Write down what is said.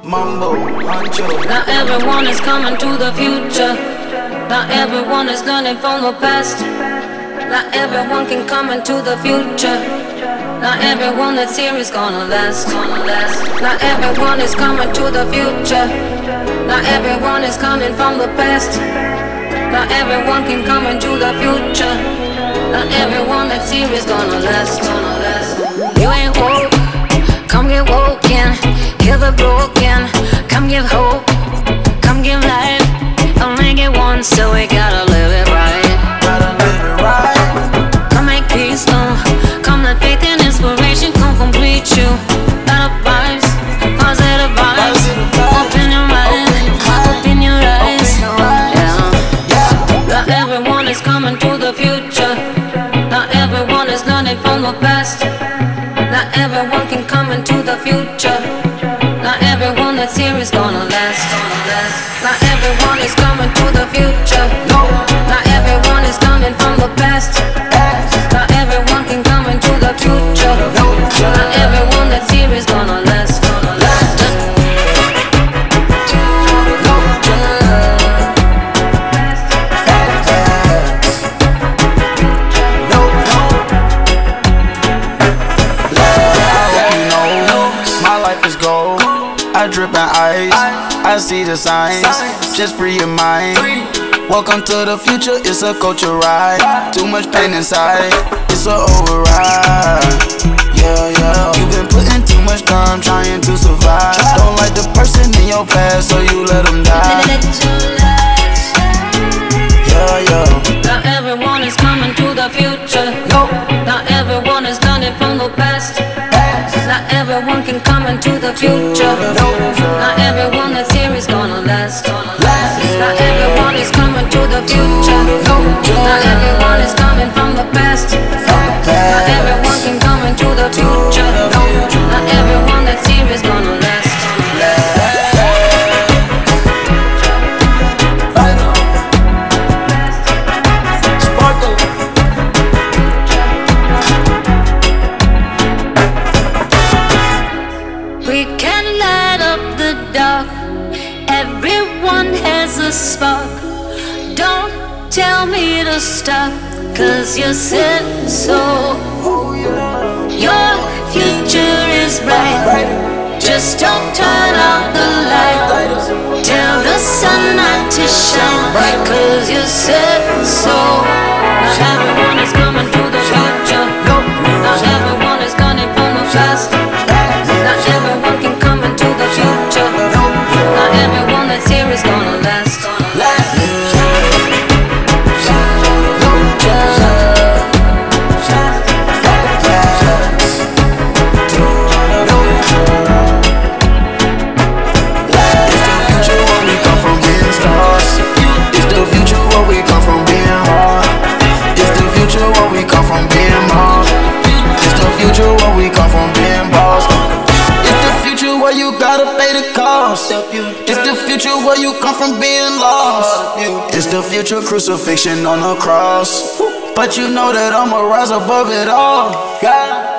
Mambo, Ancho. Not everyone is coming to the future. Not everyone is learning from the past. Not everyone can come into the future. Not everyone that's here is gonna last. Not everyone is coming to the future. Not everyone is coming from the past. Not everyone can come into the future. Not everyone that's here is gonna last. You ain't woke, come get woken. Hear the broken, come give hope, come give life. I'll make it once, so we gotta live it right. Come make peace, come let faith and inspiration come complete you. Better vibes, positive vibes. Open your mind, open your eyes. Yeah. Not everyone is coming to the future. Not everyone is learning from the past. Not everyone can come into the future. Not everyone that's here is gonna last. Not everyone is coming to the future. Not everyone is coming from the past. Not everyone can come into the future. Not everyone that's here is gonna last. I drip in ice, I see the signs, just free your mind. Welcome to the future, it's a culture ride. Too much pain inside, it's a override. Yeah, you've been putting too much time trying to survive. Don't like the person in your past, so you let them die. Yeah. Not everyone is coming to the future. Not everyone is learning from the past. Not everyone can come into the future. Not everyone that's here is gonna last. Not everyone is coming to the future. Not everyone is coming from the past. Not everyone can come into the future. Not everyone that's here is gonna last. We can light up the dark. Everyone has a spark. Don't tell me to stop, 'cause you said so. Your future is bright. Just don't turn out the light. Tell the sun not to shine, 'cause you said so. Not everyone is coming to the future. Not everyone is learning from the past. Not everyone can come into the future. Not everyone that's here is gonna last. It's the future where you come from being lost. It's the future crucifixion on the cross. But you know that I'ma rise above it all. God.